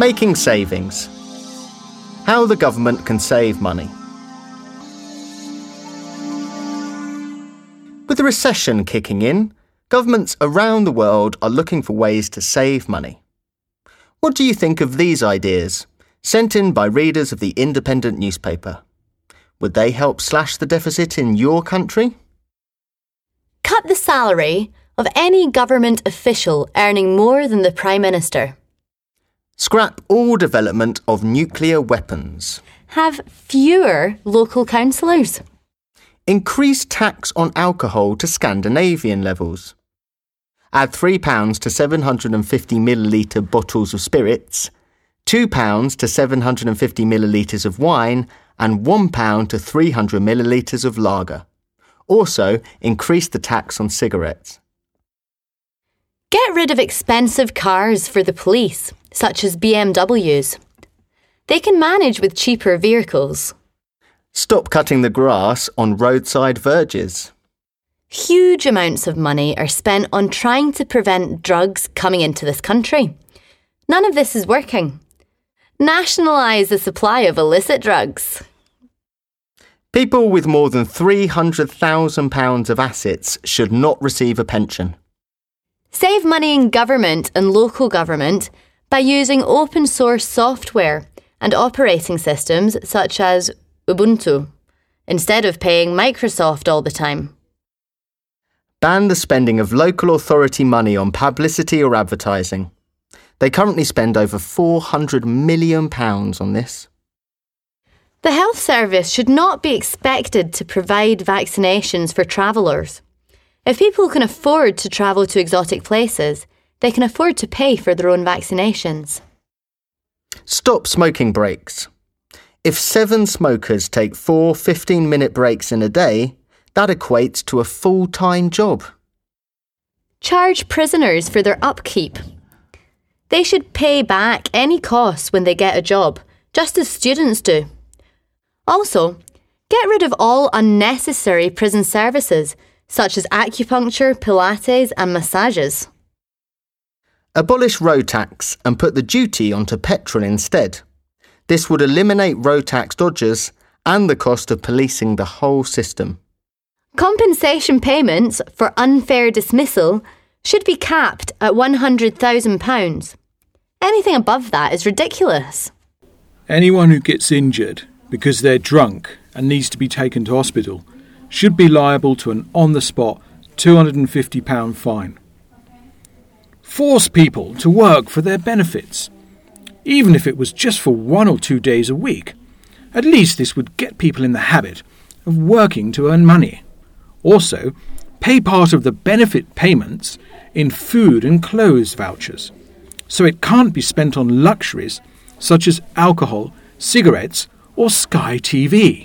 Making savings. How the government can save money. With the recession kicking in, governments around the world are looking for ways to save money. What do you think of these ideas, sent in by readers of the Independent newspaper? Would they help slash the deficit in your country? Cut the salary of any government official earning more than the Prime Minister. Scrap all development of nuclear weapons. Have fewer local councillors. Increase tax on alcohol to Scandinavian levels. Add £3 to 750ml bottles of spirits, £2 to 750ml of wine, and £1 to 300ml of lager. Also, increase the tax on cigarettes. Get rid of expensive cars for the police, such as BMWs. They can manage with cheaper vehicles. Stop cutting the grass on roadside verges. Huge amounts of money are spent on trying to prevent drugs coming into this country. None of this is working. Nationalise the supply of illicit drugs. People with more than £300,000 of assets should not receive a pension. Save money in government and local government by using open source software and operating systems such as Ubuntu, instead of paying Microsoft all the time. Ban the spending of local authority money on publicity or advertising. They currently spend over £400 million on this. The health service should not be expected to provide vaccinations for travellers. If people can afford to travel to exotic places, they can afford to pay for their own vaccinations. Stop smoking breaks. If 7 smokers take 4 15-minute breaks in a day, that equates to a full-time job. Charge prisoners for their upkeep. They should pay back any costs when they get a job, just as students do. Also, get rid of all unnecessary prison services, such as acupuncture, Pilates and massages. Abolish road tax and put the duty onto petrol instead. This would eliminate road tax dodgers and the cost of policing the whole system. Compensation payments for unfair dismissal should be capped at £100,000. Anything above that is ridiculous. Anyone who gets injured because they're drunk and needs to be taken to hospital should be liable to an on-the-spot £250 fine. Force people to work for their benefits, even if it was just for 1 or 2 days a week. At least this would get people in the habit of working to earn money. Also, pay part of the benefit payments in food and clothes vouchers, so it can't be spent on luxuries such as alcohol, cigarettes or Sky TV.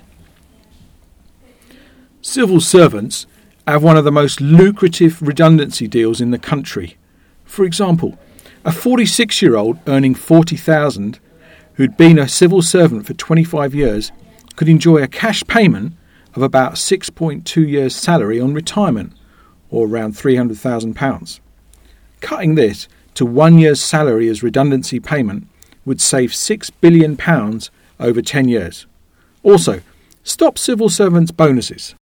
Civil servants have one of the most lucrative redundancy deals in the country. For example, a 46-year-old earning £40,000 who'd been a civil servant for 25 years could enjoy a cash payment of about 6.2 years' salary on retirement, or around £300,000. Cutting this to 1 year's salary as redundancy payment would save £6 billion over 10 years. Also, stop civil servants' bonuses.